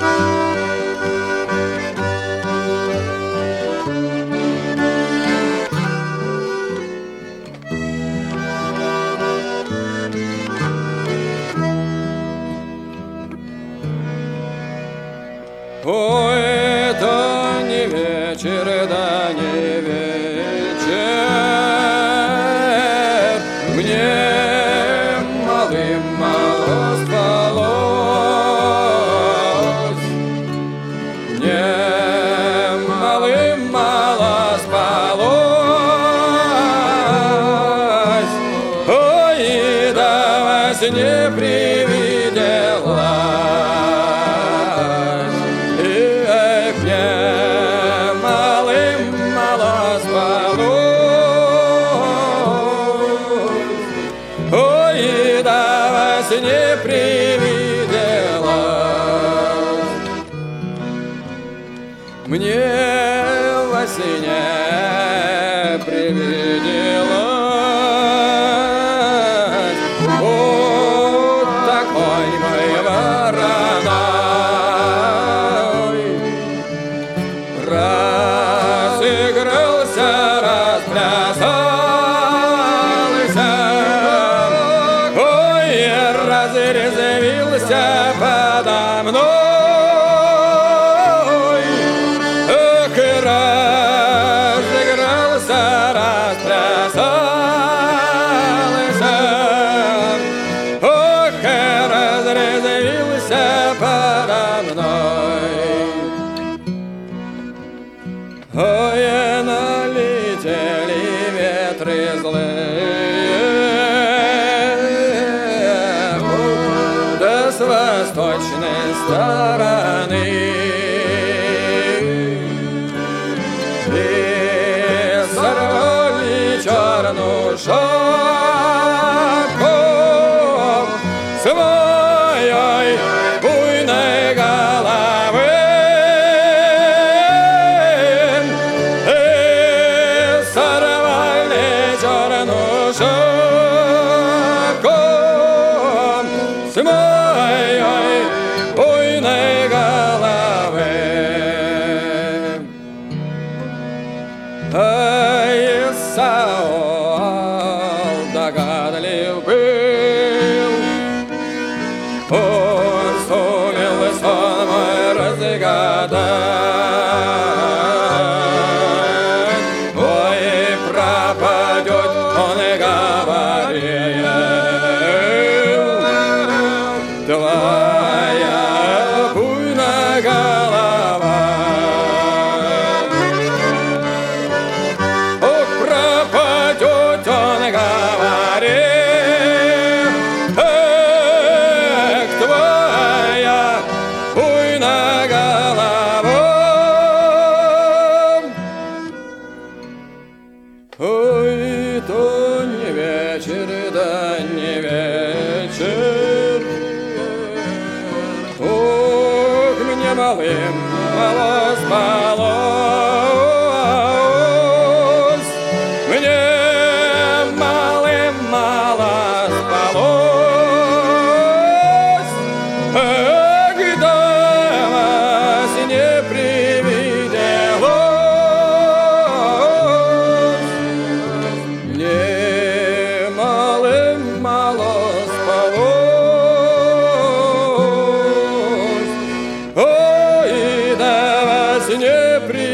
О, это не вечер, да не вечер. Мне малым-мало спалось. Мне малым-мало спалось. Ой, и да во сне привиделась. Ой, да во сне привиделась. Мне во сне привиделась вот такой мой вороной. Разыгрался, расплясался, разрезвился подо мной. Ох, разыгрался, расплясался, ох, разрезвился подо мной. Ой, налетели ветры злые с восточной стороны, и сорвали черную шапку с моей буйной головы, и сорвали черную шапку с моей буйной головы. Ай, Саул догадлив был, он сумел сон мой разгадать. Ой, пропадет, он и говорил, твоя буйная голова. Ох, пропадет, он говорил, эх, твоя буйная голова. Ой, то не вечер, да не вечер. Ох, мне малым-мало спалось. Мне малым-мало спалось. Эх, да во сне привиделось. Мне малым-мало спалось. Ой, да во сне привиделось.